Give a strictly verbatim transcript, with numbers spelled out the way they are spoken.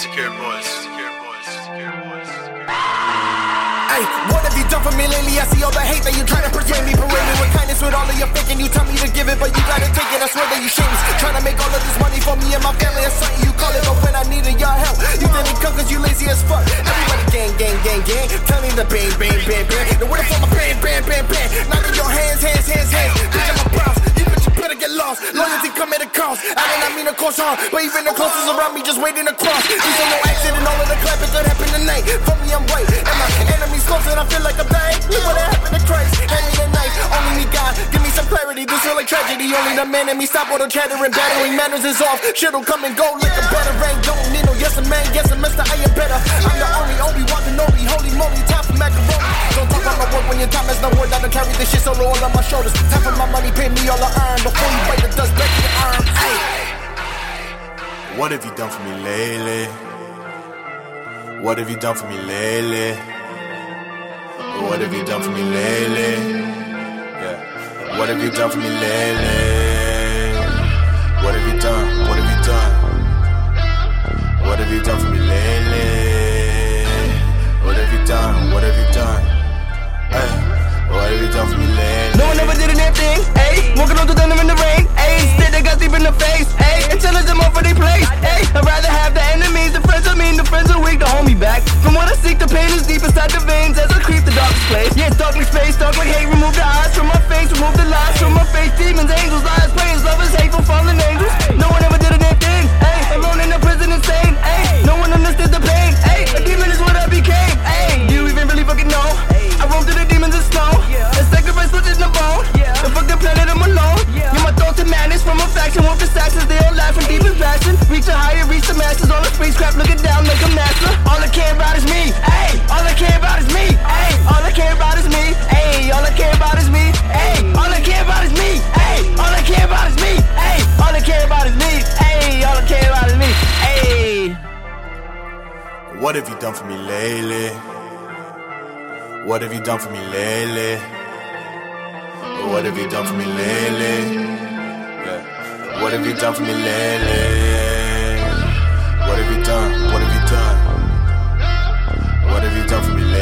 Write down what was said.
Secure boys, secure boys, secure boys, secure boys. Hey, what have you done for me lately? I see all the hate that you try to portray me. Parade me with kindness with all of your faking. You tell me to give it, but you gotta take it. I swear that you shameless. Trying to make all of this money for me and my family. That's something you call it, but when I needed your help, you didn't come cause you lazy as fuck. Everybody gang, gang, gang, gang. Tell me to bang, bang, bang, bang. The word for my bang, bang, bang, bang. Now in your hands, hands, hands, hands. Bitch, I'm a boss. You bitch, you better get lost. Loyalty come at a cost. I did not mean to cause harm, but even the closest around me just waiting to cross. This ain't no accident. All of the clapping that happened tonight. For me, I'm right. And my enemies close and I feel like I'm dying. Look what happened to Christ. Hand me the knife. Only me God. Give me some clarity. This feel like tragedy. Only the man in me stop all the chattering. Battering manners is off. Shit'll come and go like a better rain. Don't need no yes a man. Yes a mister. I am better. I'm the only Obi-Wan Kenobi. Holy moly. Time for macaroni. Don't talk about my work when your time has no word. I don't carry this shit solo all on my shoulders. Time for my money. Pay me all I earn. Before you bite the dust back to your arm. Ay. What have you done for me lately? What have you done for me lately? What have you done for me lately? Yeah. What have you done for me lately? What have you done? What have you done? What have you done for me lately? What have you done? What have you done? Hey, what have you done for me lately? No one ever did a damn thing, ayy. Walking on through thunder in the rain, ayy. Instead they got deep in the face, ayy. And challenge them up for their place, ayy. I'd rather have the enemies, the friends are mean, the friends are weak, to hold me back. From what I seek, the pain is deep inside the veins as I creep the darkest place. Yeah, it's dark like space, dark like hate. Remove the eyes from my face, remove the lies from my face. Demons, angels, lies, prayers, lovers, hateful, fallen angels. No one ever did a damn thing, ayy. Alone in a prison, insane, ayy. No one understood the pain, ayy. A demon is what I became, ayy. Do you even really fucking know? I roam through the demons and snow. And sacrifice switches in the bone. And fuck the planet, I'm alone. Yeah, my thoughts and madness from a faction. Wolf assassins, they all laugh from deep in passion. Reach a higher, reach the masses. All the spacecraft looking down like a master. All I care about is me, ayy. All I care about is me, ayy. All I care about is me, ayy. All I care about is me, ayy. All I care about is me, ayy. All I care about is me, ayy. All I care about is me, ayy. All I care about is me, ayy. What have you done for me lately? What have you done for me lately? What have you done for me lately? Yeah. What have you done for me lately? What have you done? What have you done? What have you done for me lately?